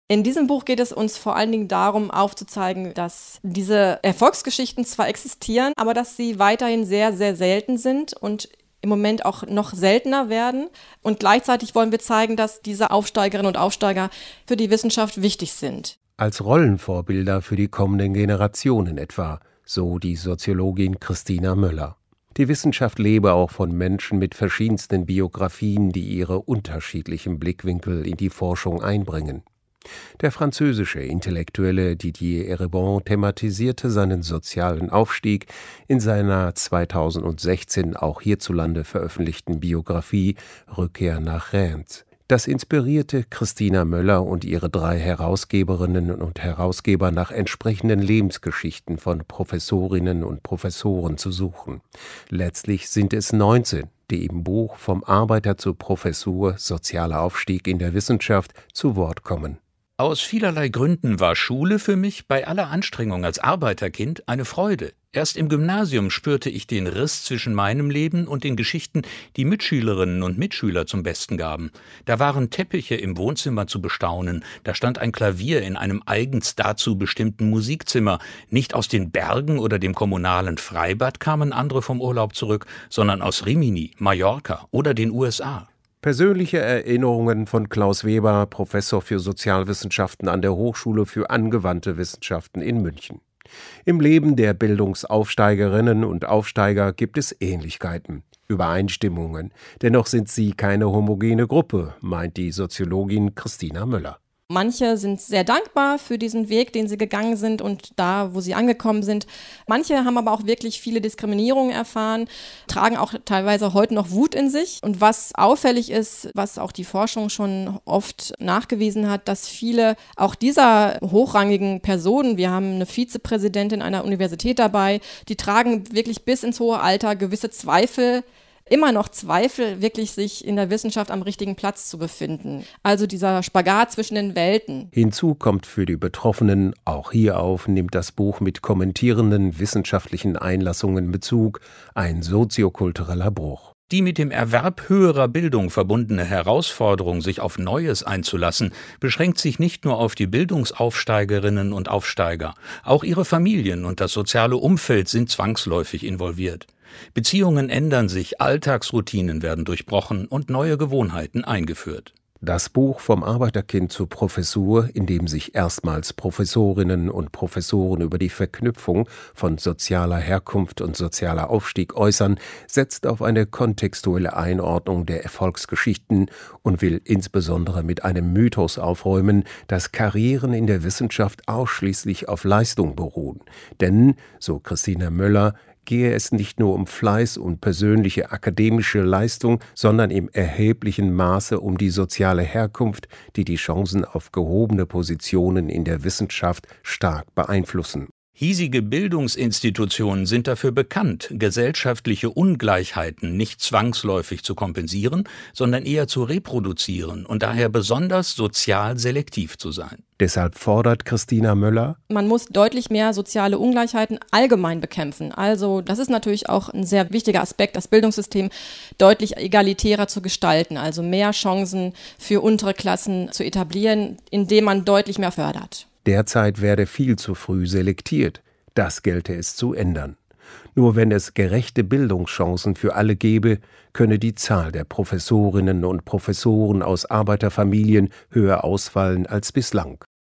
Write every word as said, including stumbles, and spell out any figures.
In diesem Buch geht es uns vor allen Dingen darum, aufzuzeigen, dass diese Erfolgsgeschichten zwar existieren, aber dass sie weiterhin sehr, sehr selten sind und im Moment auch noch seltener werden. Und gleichzeitig wollen wir zeigen, dass diese Aufsteigerinnen und Aufsteiger für die Wissenschaft wichtig sind. Als Rollenvorbilder für die kommenden Generationen etwa, so die Soziologin Christina Möller. Die Wissenschaft lebe auch von Menschen mit verschiedensten Biografien, die ihre unterschiedlichen Blickwinkel in die Forschung einbringen. Der französische Intellektuelle Didier Eribon thematisierte seinen sozialen Aufstieg in seiner zweitausendsechzehn auch hierzulande veröffentlichten Biografie Rückkehr nach Reims. Das inspirierte Christina Möller und ihre drei Herausgeberinnen und Herausgeber nach entsprechenden Lebensgeschichten von Professorinnen und Professoren zu suchen. Letztlich sind es neunzehn, die im Buch Vom Arbeiter zur Professur Sozialer Aufstieg in der Wissenschaft zu Wort kommen. Aus vielerlei Gründen war Schule für mich bei aller Anstrengung als Arbeiterkind eine Freude. Erst im Gymnasium spürte ich den Riss zwischen meinem Leben und den Geschichten, die Mitschülerinnen und Mitschüler zum Besten gaben. Da waren Teppiche im Wohnzimmer zu bestaunen, da stand ein Klavier in einem eigens dazu bestimmten Musikzimmer. Nicht aus den Bergen oder dem kommunalen Freibad kamen andere vom Urlaub zurück, sondern aus Rimini, Mallorca oder den U S A. Persönliche Erinnerungen von Klaus Weber, Professor für Sozialwissenschaften an der Hochschule für angewandte Wissenschaften in München. Im Leben der Bildungsaufsteigerinnen und Aufsteiger gibt es Ähnlichkeiten, Übereinstimmungen. Dennoch sind sie keine homogene Gruppe, meint die Soziologin Christina Möller. Manche sind sehr dankbar für diesen Weg, den sie gegangen sind und da, wo sie angekommen sind. Manche haben aber auch wirklich viele Diskriminierungen erfahren, tragen auch teilweise heute noch Wut in sich. Und was auffällig ist, was auch die Forschung schon oft nachgewiesen hat, dass viele auch dieser hochrangigen Personen, wir haben eine Vizepräsidentin einer Universität dabei, die tragen wirklich bis ins hohe Alter gewisse Zweifel, immer noch Zweifel, wirklich sich in der Wissenschaft am richtigen Platz zu befinden. Also dieser Spagat zwischen den Welten. Hinzu kommt für die Betroffenen, auch hierauf nimmt das Buch mit kommentierenden wissenschaftlichen Einlassungen Bezug, ein soziokultureller Bruch. Die mit dem Erwerb höherer Bildung verbundene Herausforderung, sich auf Neues einzulassen, beschränkt sich nicht nur auf die Bildungsaufsteigerinnen und Aufsteiger. Auch ihre Familien und das soziale Umfeld sind zwangsläufig involviert. Beziehungen ändern sich, Alltagsroutinen werden durchbrochen und neue Gewohnheiten eingeführt. Das Buch Vom Arbeiterkind zur Professur, in dem sich erstmals Professorinnen und Professoren über die Verknüpfung von sozialer Herkunft und sozialer Aufstieg äußern, setzt auf eine kontextuelle Einordnung der Erfolgsgeschichten und will insbesondere mit einem Mythos aufräumen, dass Karrieren in der Wissenschaft ausschließlich auf Leistung beruhen. Denn, so Christina Möller, gehe es nicht nur um Fleiß und persönliche akademische Leistung, sondern im erheblichen Maße um die soziale Herkunft, die die Chancen auf gehobene Positionen in der Wissenschaft stark beeinflussen. Hiesige Bildungsinstitutionen sind dafür bekannt, gesellschaftliche Ungleichheiten nicht zwangsläufig zu kompensieren, sondern eher zu reproduzieren und daher besonders sozial selektiv zu sein. Deshalb fordert Christina Möller: Man muss deutlich mehr soziale Ungleichheiten allgemein bekämpfen. Also das ist natürlich auch ein sehr wichtiger Aspekt, das Bildungssystem deutlich egalitärer zu gestalten, also mehr Chancen für untere Klassen zu etablieren, indem man deutlich mehr fördert. Derzeit werde viel zu früh selektiert. Das gelte es zu ändern. Nur wenn es gerechte Bildungschancen für alle gäbe, könne die Zahl der Professorinnen und Professoren aus Arbeiterfamilien höher ausfallen als bislang.